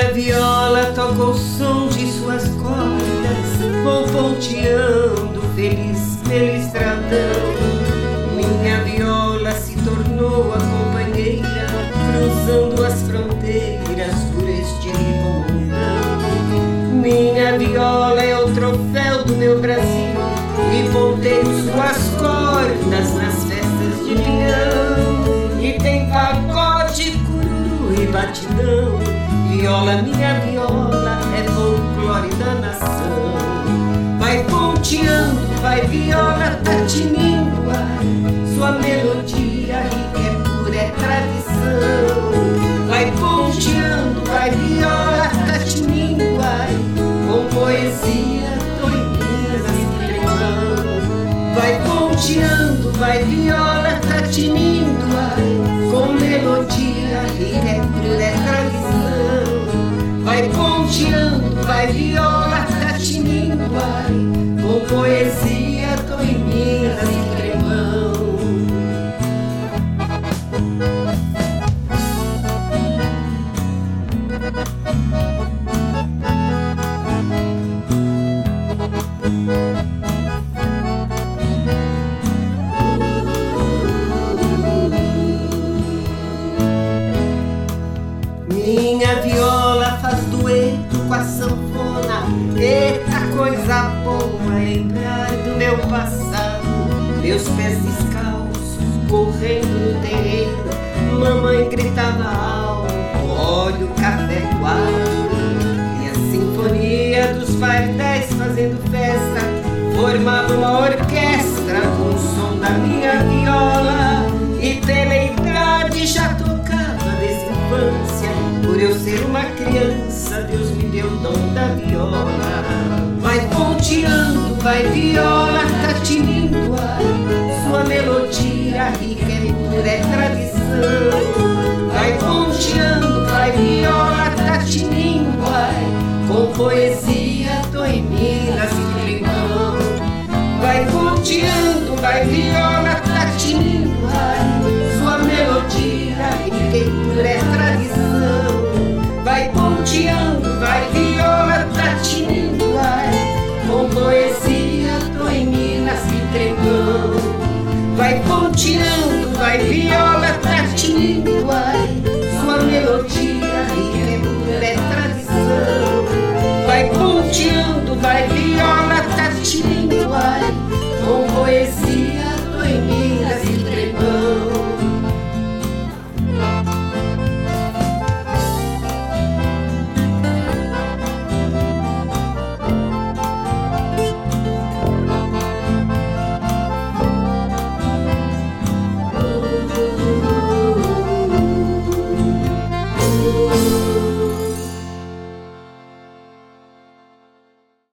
Minha viola toca o som de suas cordas, vou ponteando feliz pelo estradão. Minha viola se tornou a companheira, cruzando as fronteiras por este mundão. Minha viola é o troféu do meu Brasil e ponteio suas cordas nas festas de leão. E tem pagode, cururu e batidão. Viola, minha viola, é folclore da nação. Vai ponteando, vai viola, tá tinindo, ai, sua melodia rica é pura, é tradição. Vai ponteando, vai viola, tá tinindo, ai, com poesia, tô em Minas e Tremão. Vai ponteando, vai viola, tá tinindo, ai, com melodia rica é pura, é tradição. Vai ponteando, vai viola, tá tinindo, ai, com poesia, tô em Minas e Tremão. Minha viola faz dueto com a sanfona. Eita coisa boa lembrar do meu passado. Meus pés descalços correndo no terreiro, mamãe gritava alto, olha o café coado. E a sinfonia dos pardéis fazendo festa formava uma orquestra com o som da minha viola. E pela idade já tocava desde a infância. Por eu ser uma criança, Deus me deu o dom da viola. Vai ponteando, vai viola, tá tinindo, ai, sua melodia rica é pura, é tradição. Vai ponteando, vai viola, tá tinindo, ai, com poesia, tô em Minas e Tremão. Vai ponteando, vai viola, tá tinindo, ai, sua melodia rica e pura, é tradição. Vai ponteando, vai viola, tá tinindo, ai, com poesia, tô em Minas e Tremão. Vai ponteando, vai viola, tá tinindo, ai, sua melodia rica é pura, é tradição. Vai ponteando, vai viola,